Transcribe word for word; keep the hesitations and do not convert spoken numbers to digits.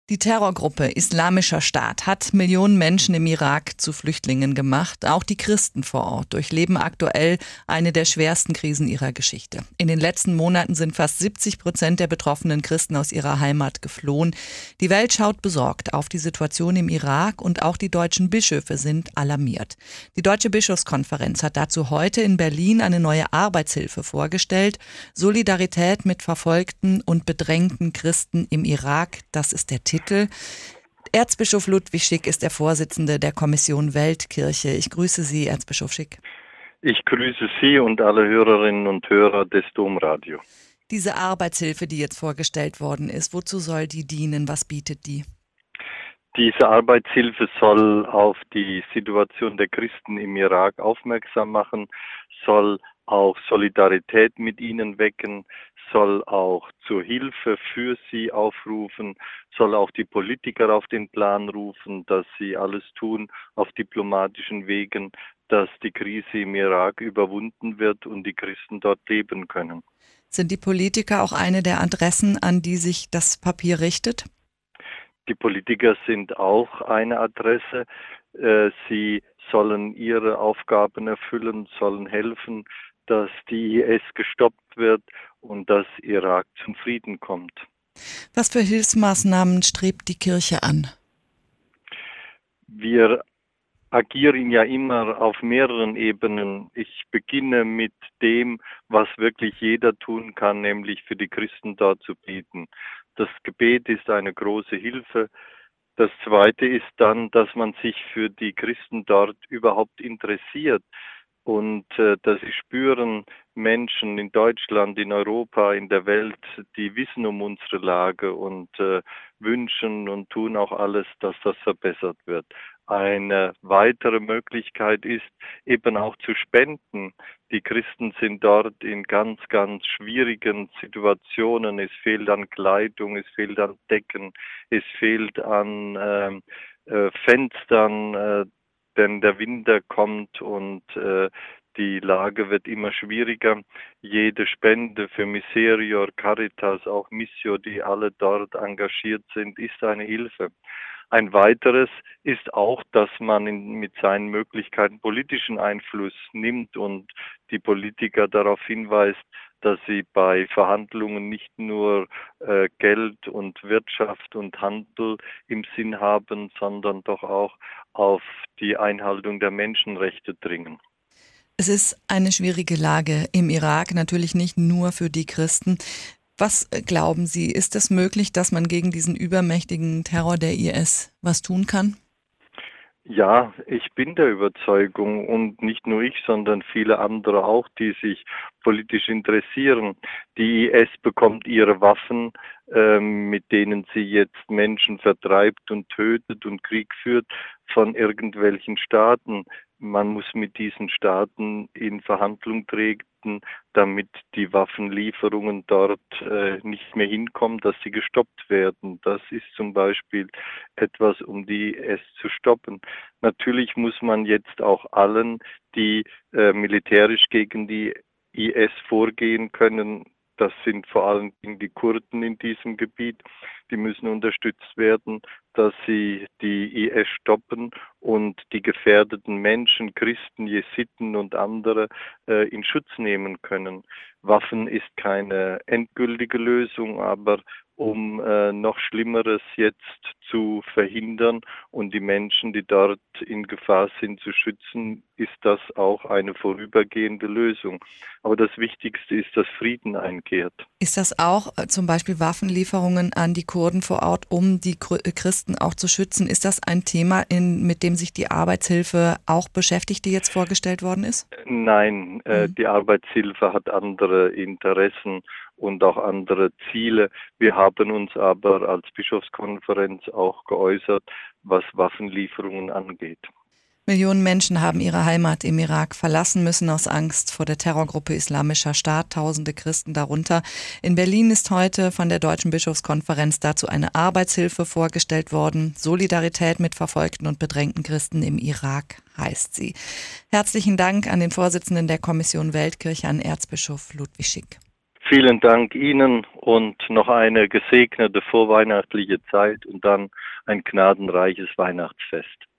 Die Terrorgruppe Islamischer Staat hat Millionen Menschen im Irak zu Flüchtlingen gemacht. Auch die Christen vor Ort durchleben aktuell eine der schwersten Krisen ihrer Geschichte. In den letzten Monaten sind fast siebzig Prozent der betroffenen Christen aus ihrer Heimat geflohen. Die Welt schaut besorgt auf die Situation im Irak und auch die deutschen Bischöfe sind alarmiert. Die Deutsche Bischofskonferenz hat dazu heute in Berlin eine neue Arbeitshilfe vorgestellt. Solidarität mit verfolgten und bedrängten Christen im Irak, das ist der Titel. Erzbischof Ludwig Schick ist der Vorsitzende der Kommission Weltkirche. Ich grüße Sie, Erzbischof Schick. Ich grüße Sie und alle Hörerinnen und Hörer des Domradio. Diese Arbeitshilfe, die jetzt vorgestellt worden ist, wozu soll die dienen? Was bietet die? Diese Arbeitshilfe soll auf die Situation der Christen im Irak aufmerksam machen, soll auch Solidarität mit ihnen wecken, soll auch zur Hilfe für sie aufrufen, soll auch die Politiker auf den Plan rufen, dass sie alles tun auf diplomatischen Wegen, dass die Krise im Irak überwunden wird und die Christen dort leben können. Sind die Politiker auch eine der Adressen, an die sich das Papier richtet? Die Politiker sind auch eine Adresse. Sie sollen ihre Aufgaben erfüllen, sollen helfen, dass die I S gestoppt wird und dass Irak zum Frieden kommt. Was für Hilfsmaßnahmen strebt die Kirche an? Wir agieren ja immer auf mehreren Ebenen. Ich beginne mit dem, was wirklich jeder tun kann, nämlich für die Christen dort zu beten. Das Gebet ist eine große Hilfe. Das Zweite ist dann, dass man sich für die Christen dort überhaupt interessiert. Und äh, dass sie spüren, Menschen in Deutschland, in Europa, in der Welt, die wissen um unsere Lage und äh, wünschen und tun auch alles, dass das verbessert wird. Eine weitere Möglichkeit ist eben auch zu spenden. Die Christen sind dort in ganz, ganz schwierigen Situationen. Es fehlt an Kleidung, es fehlt an Decken, es fehlt an äh, äh, Fenstern, äh, denn der Winter kommt und äh, die Lage wird immer schwieriger. Jede Spende für Miserior, Caritas, auch Missio, die alle dort engagiert sind, ist eine Hilfe. Ein weiteres ist auch, dass man in, mit seinen Möglichkeiten politischen Einfluss nimmt und die Politiker darauf hinweist, dass sie bei Verhandlungen nicht nur äh, Geld und Wirtschaft und Handel im Sinn haben, sondern doch auch auf die Einhaltung der Menschenrechte dringen. Es ist eine schwierige Lage im Irak, natürlich nicht nur für die Christen. Was glauben Sie, ist es möglich, dass man gegen diesen übermächtigen Terror der I S was tun kann? Ja, ich bin der Überzeugung und nicht nur ich, sondern viele andere auch, die sich politisch interessieren. Die I S bekommt ihre Waffen, äh, mit denen sie jetzt Menschen vertreibt und tötet und Krieg führt, von irgendwelchen Staaten. Man muss mit diesen Staaten in Verhandlung treten, damit die Waffenlieferungen dort äh, nicht mehr hinkommen, dass sie gestoppt werden. Das ist zum Beispiel etwas, um die I S zu stoppen. Natürlich muss man jetzt auch allen, die äh, militärisch gegen die I S vorgehen können, das sind vor allem die Kurden in diesem Gebiet, die müssen unterstützt werden, dass sie die I S stoppen und die gefährdeten Menschen, Christen, Jesiden und andere äh, in Schutz nehmen können. Waffen ist keine endgültige Lösung, aber um äh, noch Schlimmeres jetzt zu verhindern und die Menschen, die dort in Gefahr sind, zu schützen, ist das auch eine vorübergehende Lösung. Aber das Wichtigste ist, dass Frieden einkehrt. Ist das auch äh, zum Beispiel Waffenlieferungen an die Kurden vor Ort, um die Christen auch zu schützen? Ist das ein Thema, in, mit dem sich die Arbeitshilfe auch beschäftigt, die jetzt vorgestellt worden ist? Nein, äh, mhm. die Arbeitshilfe hat andere Interessen und auch andere Ziele. Wir haben uns aber als Bischofskonferenz auch geäußert, was Waffenlieferungen angeht. Millionen Menschen haben ihre Heimat im Irak verlassen müssen aus Angst vor der Terrorgruppe Islamischer Staat, tausende Christen darunter. In Berlin ist heute von der Deutschen Bischofskonferenz dazu eine Arbeitshilfe vorgestellt worden. Solidarität mit verfolgten und bedrängten Christen im Irak heißt sie. Herzlichen Dank an den Vorsitzenden der Kommission Weltkirche, an Erzbischof Ludwig Schick. Vielen Dank Ihnen und noch eine gesegnete vorweihnachtliche Zeit und dann ein gnadenreiches Weihnachtsfest.